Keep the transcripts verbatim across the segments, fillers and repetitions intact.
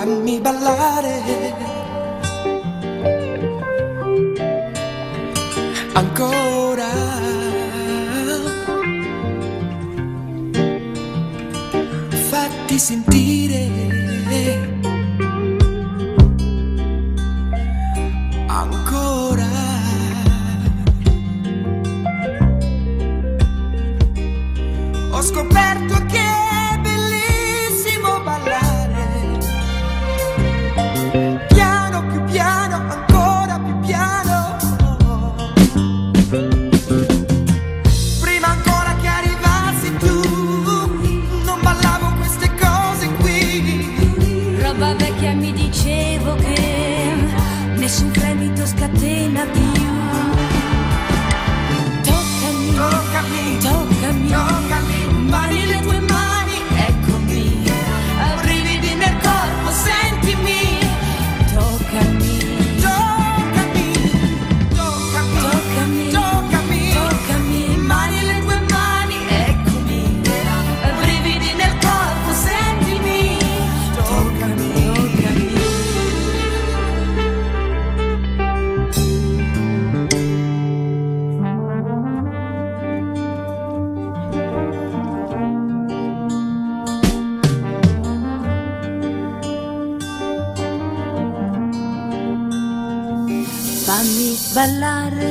fammi ballare ancora, fatti sentire ancora. Ho scoperto che è bellissimo ballare piano, più piano, ancora più piano. Prima ancora che arrivassi tu non ballavo queste cose qui. Roba vecchia, mi dicevo che nessun fremito scatena più. Toccami, Toccami, toccami, toccami, mani le tue mani, eccomi, brividi nel corpo, sentimi. Toccami, toccami, toccami, toccami, toccami, toccami, mani le tue mani, eccomi, brividi nel corpo, sentimi. Toccami, toccami. Fammi ballare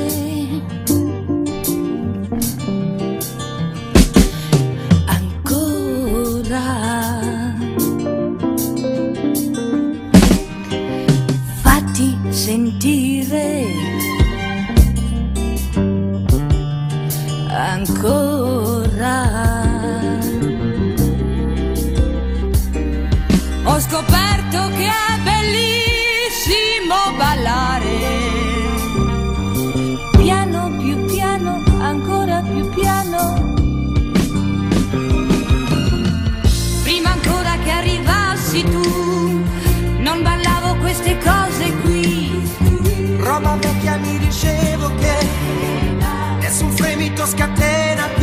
ancora, fatti sentire ancora. Ho scoperto che è bellissimo ballare piano, più piano, ancora più piano. Prima ancora che arrivassi tu non ballavo queste cose qui. roba vecchia, mi dicevo che nessun fremito scatena più.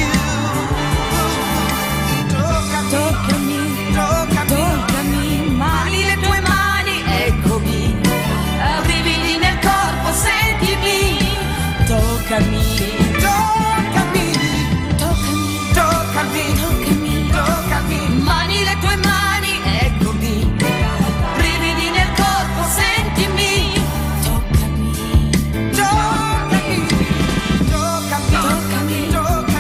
Toccami, Toccami, toccami, toccami, mani le tue mani, eccomi, brividi nel corpo, sentimi. Toccami, toccami, toccami, toccami, toccami, toccami, mani le tue mani, eccomi, brividi nel corpo, sentimi. Toccami, toccami, toccami, toccami, toccami.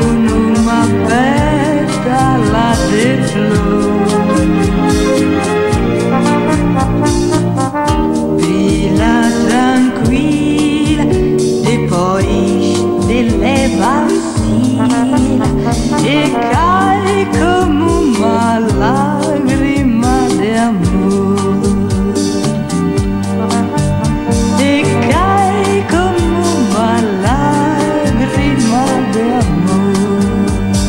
con una petala di flor. Villa tranquilla e poi delle valsine e cai come una lagrima di amore. E cai come una lagrima di amore.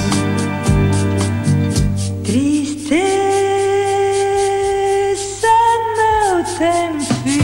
Tristezza meu tempi.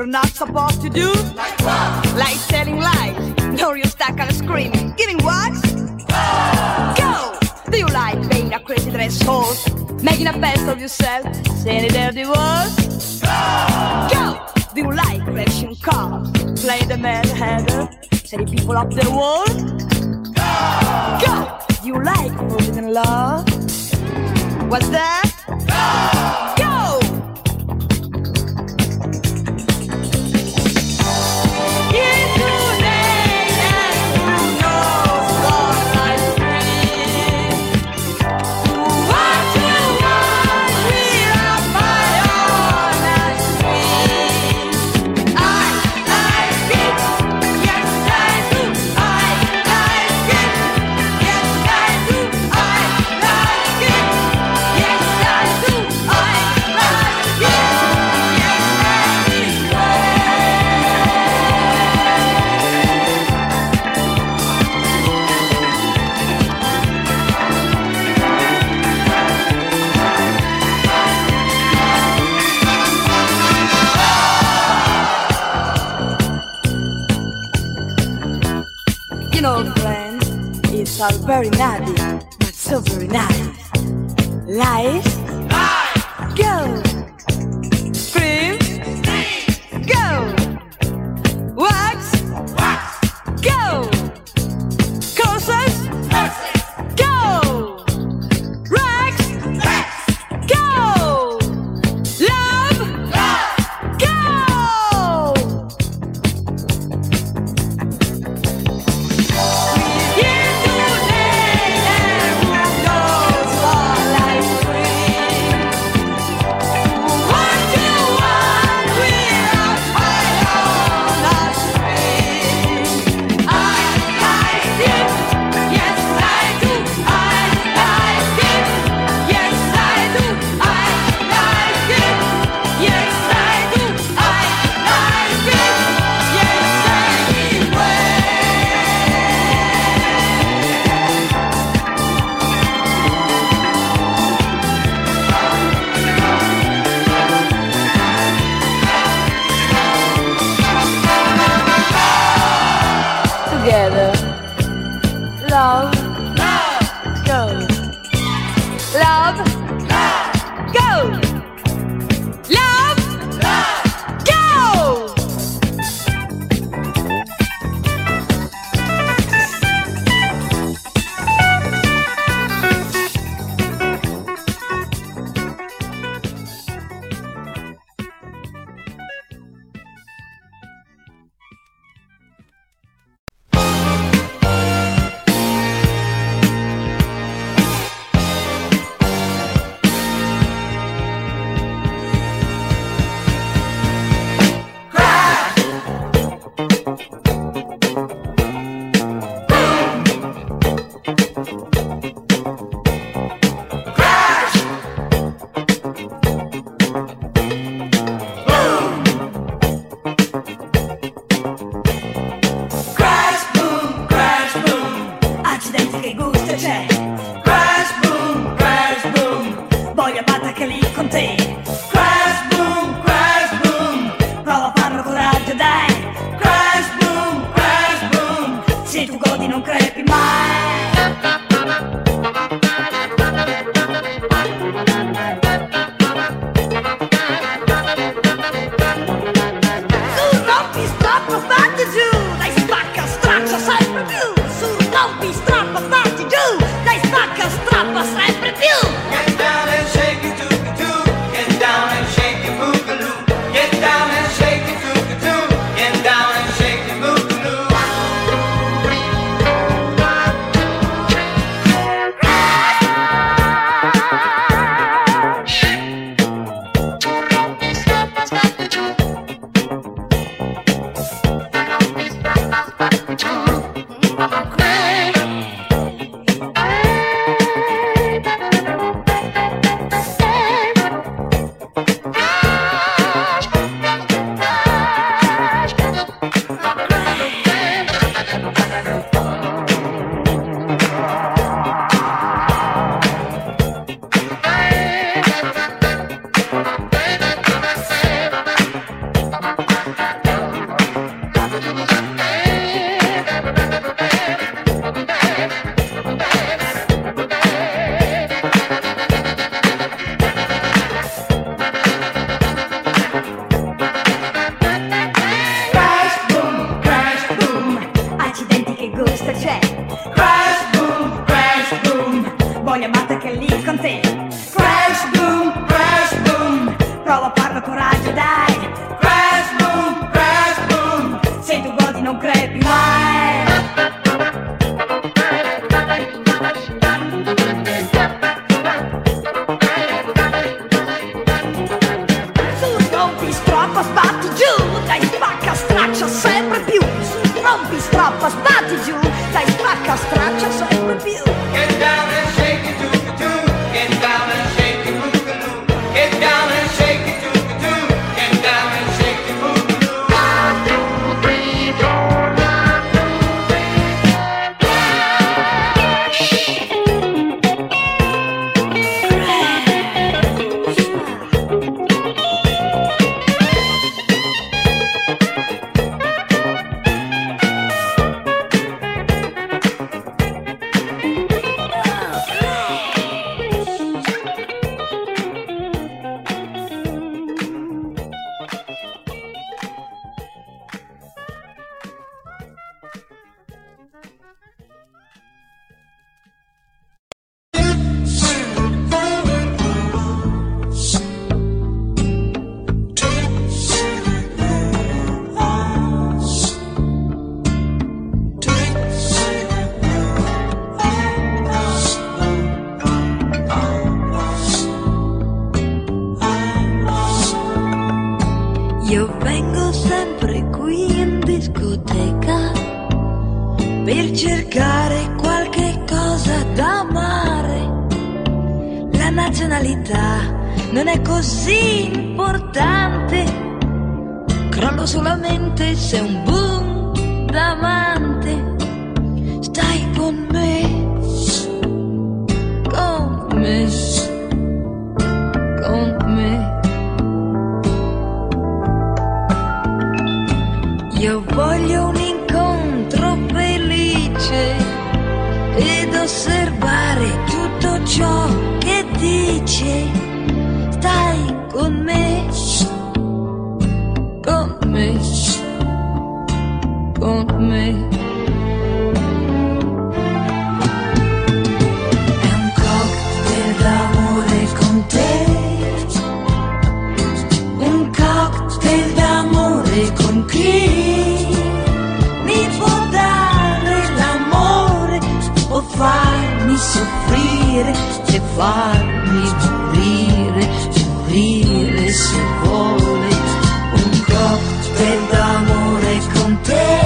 not supposed to do? Like what? Like telling lies. No, you stuck and screaming. Giving what? Go! Do you like being a crazy dress horse? Making a best of yourself? Saying a dirty word? Go! Do you like crashing cars? Playing the mad hatter? Setting people up the wall? Go! Do you like forbidden love? What's that? Go! You know, friends, it's all very naughty, but so very nice. Lies? Lies! Go! Scream? Scream! Go! Wax? Wax! Go! Curses? Curses! Go! Rags? Rags! Go! Love? Love! Go! Together, love, love, go. Love, love, go. Love, love, go. non crepi mai. Su, rompi, strappa, sbatti giù, dai, spacca, straccia sempre più. Su, rompi, strappa, sbatti giù, dai, spacca, straccia sempre più. Get down and shake it to the tune. Get down and shake it, move the loop. Get down and shake it to the tune. Get down and shake it, move the loop. One, two, three, four, one, two, Io vengo sempre qui in discoteca per cercare qualche cosa da amare. La nazionalità non è così importante, crollo solamente se è un boom d'amante. Stai con me, con me, con me. Io voglio un incontro felice ed osservare tutto ciò che dice. Stai con me, con me, con me. È un cocktail d'amore con te, un cocktail d'amore con chi? Farmi soffrire e farmi morire, morire se vuole. Un cocktail d'amore con te,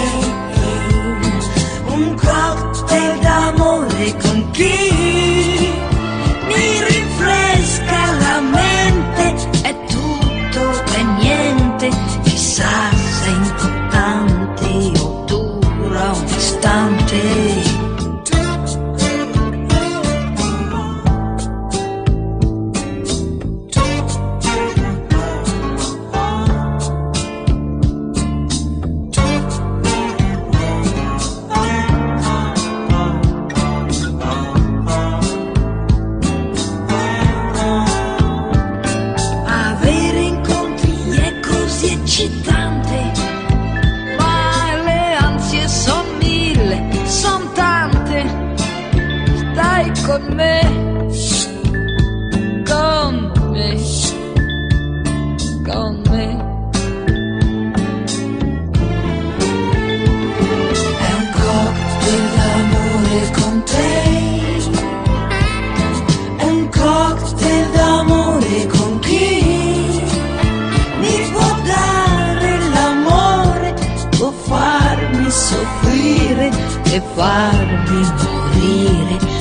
un cocktail d'amore con chi mi rinfresca la mente. È tutto e niente, chissà se è importante o dura un istante. Con me, con me, con me. È un cocktail d'amore con te, un cocktail d'amore con chi mi può dare l'amore, può farmi soffrire e farmi morire.